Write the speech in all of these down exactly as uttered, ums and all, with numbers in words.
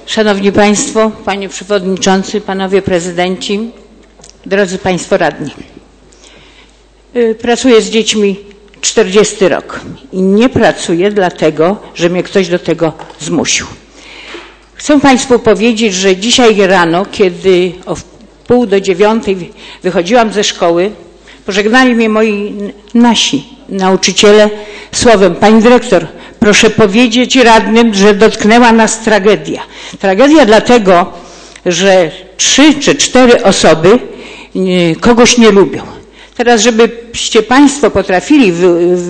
Szanowni Państwo, Panie Przewodniczący, Panowie Prezydenci, drodzy Państwo Radni. Pracuję z dziećmi czterdziesty rok i nie pracuję dlatego, że mnie ktoś do tego zmusił. Chcę Państwu powiedzieć, że dzisiaj rano, kiedy o pół do dziewiątej wychodziłam ze szkoły, pożegnali mnie moi nasi nauczyciele słowem: Pani Dyrektor, proszę powiedzieć radnym, że dotknęła nas tragedia. Tragedia dlatego, że trzy czy cztery osoby kogoś nie lubią. Teraz, żebyście Państwo potrafili w,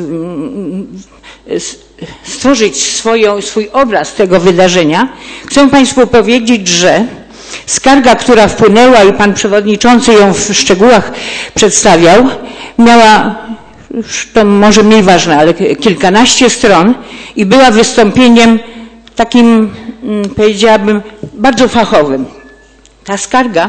w, stworzyć swoją, swój obraz tego wydarzenia, chcę Państwu powiedzieć, że skarga, która wpłynęła i Pan Przewodniczący ją w szczegółach przedstawiał, miała, to może mniej ważne, ale kilkanaście stron i była wystąpieniem takim, powiedziałabym, bardzo fachowym. Ta skarga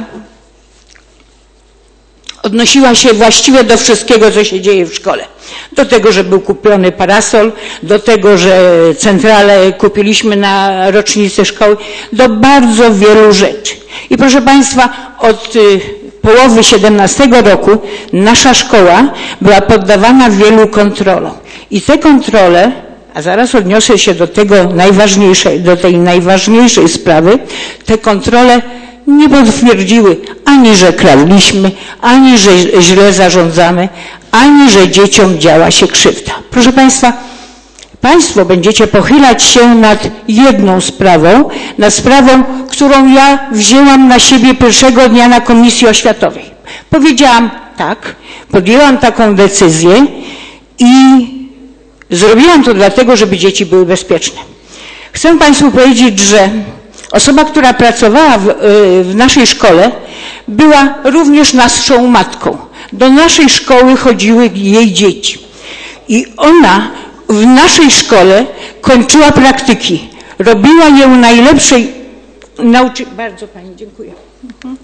odnosiła się właściwie do wszystkiego, co się dzieje w szkole. Do tego, że był kupiony parasol, do tego, że centralę kupiliśmy na rocznicę szkoły, do bardzo wielu rzeczy. I proszę Państwa, od połowy siedemnastego roku nasza szkoła była poddawana wielu kontrolom. I te kontrole, a zaraz odniosę się do tego najważniejszej, do tej najważniejszej sprawy, te kontrole nie potwierdziły ani, że kradliśmy, ani, że źle zarządzamy, ani, że dzieciom działa się krzywda. Proszę Państwa, Państwo będziecie pochylać się nad jedną sprawą, nad sprawą, którą ja wzięłam na siebie pierwszego dnia na Komisji Oświatowej. Powiedziałam tak, podjęłam taką decyzję i zrobiłam to dlatego, żeby dzieci były bezpieczne. Chcę Państwu powiedzieć, że osoba, która pracowała w, w naszej szkole, była również naszą matką. Do naszej szkoły chodziły jej dzieci. I ona w naszej szkole kończyła praktyki. Robiła je u najlepszej nauczycielki. Bardzo Pani dziękuję. Mhm.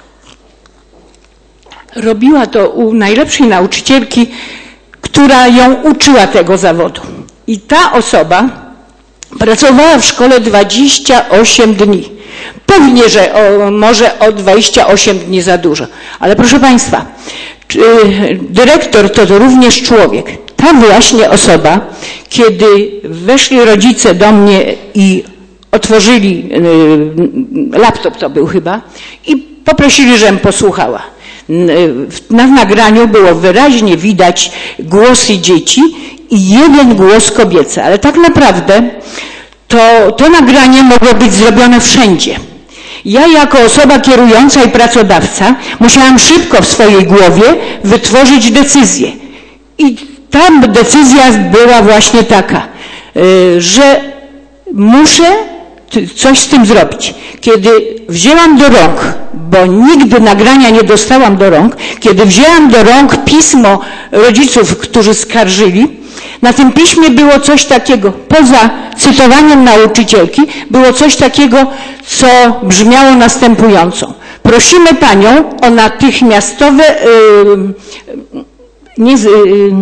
Robiła to u najlepszej nauczycielki, która ją uczyła tego zawodu. I ta osoba pracowała w szkole dwadzieścia osiem dni. Pewnie, że o, może o dwadzieścia osiem dni za dużo. Ale proszę Państwa, czy, dyrektor to, to również człowiek. Ta właśnie osoba, kiedy weszli rodzice do mnie i otworzyli, y, laptop to był chyba, i poprosili, żebym posłuchała. Na nagraniu było wyraźnie widać głosy dzieci i jeden głos kobiecy, ale tak naprawdę to, to nagranie mogło być zrobione wszędzie. Ja jako osoba kierująca i pracodawca musiałam szybko w swojej głowie wytworzyć decyzję. I ta decyzja była właśnie taka, że muszę coś z tym zrobić. Kiedy wzięłam do rąk, bo nigdy nagrania nie dostałam do rąk, kiedy wzięłam do rąk pismo rodziców, którzy skarżyli, na tym piśmie było coś takiego, poza cytowaniem nauczycielki, było coś takiego, co brzmiało następująco. Prosimy Panią o natychmiastowe yy, nie, yy,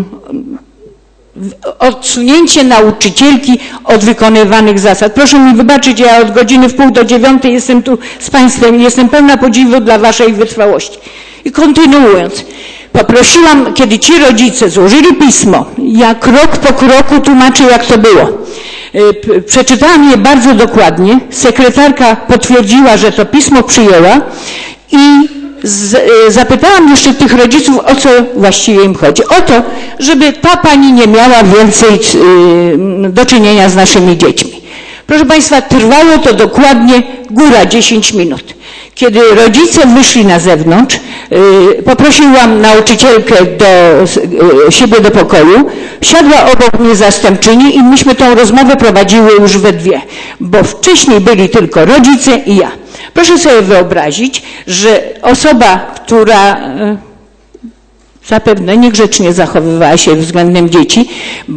odsunięcie nauczycielki od wykonywanych zasad. Proszę mi wybaczyć, ja od godziny w pół do dziewiątej jestem tu z Państwem i jestem pełna podziwu dla Waszej wytrwałości. I kontynuując, poprosiłam, kiedy ci rodzice złożyli pismo, ja krok po kroku tłumaczę, jak to było. Przeczytałam je bardzo dokładnie, sekretarka potwierdziła, że to pismo przyjęła i z, zapytałam jeszcze tych rodziców, o co właściwie im chodzi. O to, żeby ta pani nie miała więcej y, do czynienia z naszymi dziećmi. Proszę Państwa, trwało to dokładnie góra dziesięć minut. Kiedy rodzice wyszli na zewnątrz, y, poprosiłam nauczycielkę do y, siebie do pokoju, siadła obok mnie zastępczyni i myśmy tą rozmowę prowadziły już we dwie, bo wcześniej byli tylko rodzice i ja. Proszę sobie wyobrazić, że osoba, która y, zapewne niegrzecznie zachowywała się względem dzieci, bo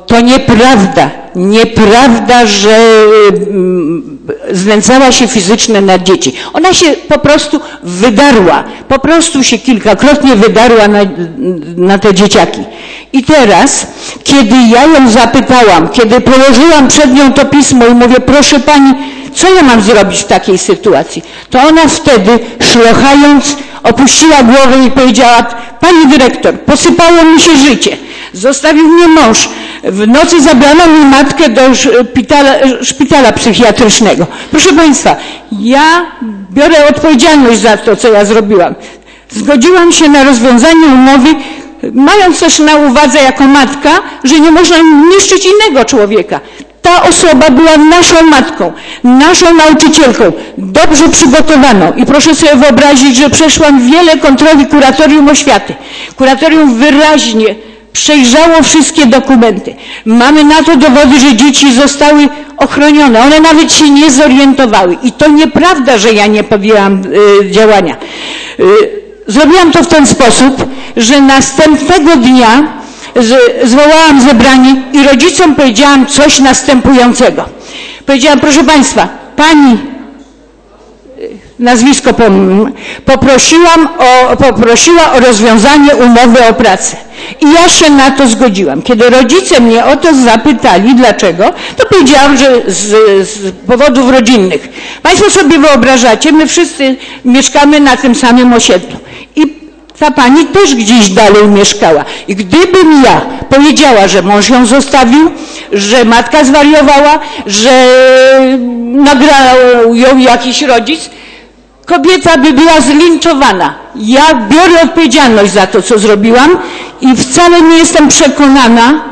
to nieprawda, nieprawda, że znęcała się fizycznie nad dzieci. Ona się po prostu wydarła, po prostu się kilkakrotnie wydarła na, na te dzieciaki. I teraz, kiedy ja ją zapytałam, kiedy położyłam przed nią to pismo i mówię, proszę pani, co ja mam zrobić w takiej sytuacji? To ona wtedy, szlochając, opuściła głowę i powiedziała, pani dyrektor, posypało mi się życie. Zostawił mnie mąż. W nocy zabrano mi matkę do szpitala, szpitala psychiatrycznego. Proszę państwa, ja biorę odpowiedzialność za to, co ja zrobiłam. Zgodziłam się na rozwiązanie umowy, mając też na uwadze jako matka, że nie można niszczyć innego człowieka. Ta osoba była naszą matką, naszą nauczycielką, dobrze przygotowaną. I proszę sobie wyobrazić, że przeszłam wiele kontroli Kuratorium Oświaty. Kuratorium wyraźnie przejrzało wszystkie dokumenty. Mamy na to dowody, że dzieci zostały ochronione. One nawet się nie zorientowały. I to nieprawda, że ja nie podjęłam y, działania. Y, zrobiłam to w ten sposób, że następnego dnia z, zwołałam zebranie i rodzicom powiedziałam coś następującego. Powiedziałam, proszę państwa, pani, nazwisko poprosiłam o, poprosiła o rozwiązanie umowy o pracę. I ja się na to zgodziłam. Kiedy rodzice mnie o to zapytali, dlaczego, to powiedziałam, że z, z powodów rodzinnych. Państwo sobie wyobrażacie, my wszyscy mieszkamy na tym samym osiedlu. I ta pani też gdzieś dalej mieszkała. I gdybym ja powiedziała, że mąż ją zostawił, że matka zwariowała, że nagrał ją jakiś rodzic, kobieta by była zlinczowana. Ja biorę odpowiedzialność za to, co zrobiłam i wcale nie jestem przekonana,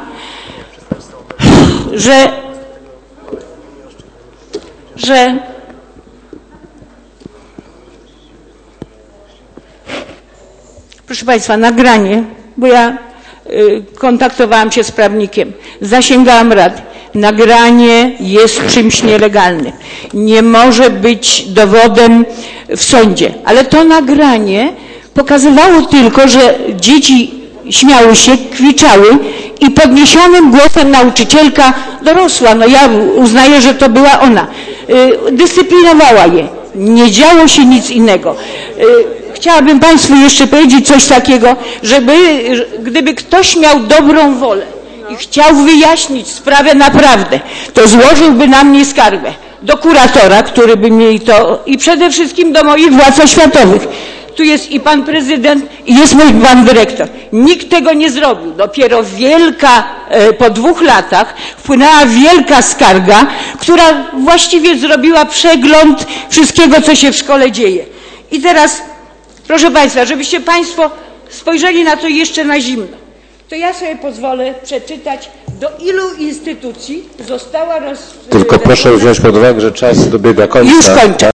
że, że proszę państwa, nagranie, bo ja y, kontaktowałam się z prawnikiem, zasięgałam rady. Nagranie jest czymś nielegalnym. Nie może być dowodem w sądzie. Ale to nagranie pokazywało tylko, że dzieci śmiały się, kwiczały i podniesionym głosem nauczycielka dorosła, no ja uznaję, że to była ona, y, dyscyplinowała je. Nie działo się nic innego. Y, Chciałabym państwu jeszcze powiedzieć coś takiego, żeby gdyby ktoś miał dobrą wolę i chciał wyjaśnić sprawę naprawdę, to złożyłby na mnie skargę do kuratora, który by mi to i przede wszystkim do moich władz oświatowych. Tu jest i pan prezydent, i jest mój pan dyrektor. Nikt tego nie zrobił. Dopiero wielka, po dwóch latach wpłynęła wielka skarga, która właściwie zrobiła przegląd wszystkiego, co się w szkole dzieje. I teraz, proszę państwa, żebyście państwo spojrzeli na to jeszcze na zimno, to ja sobie pozwolę przeczytać, do ilu instytucji została roz... Tylko proszę wziąć pod uwagę, że czas dobiega końca. Już kończę.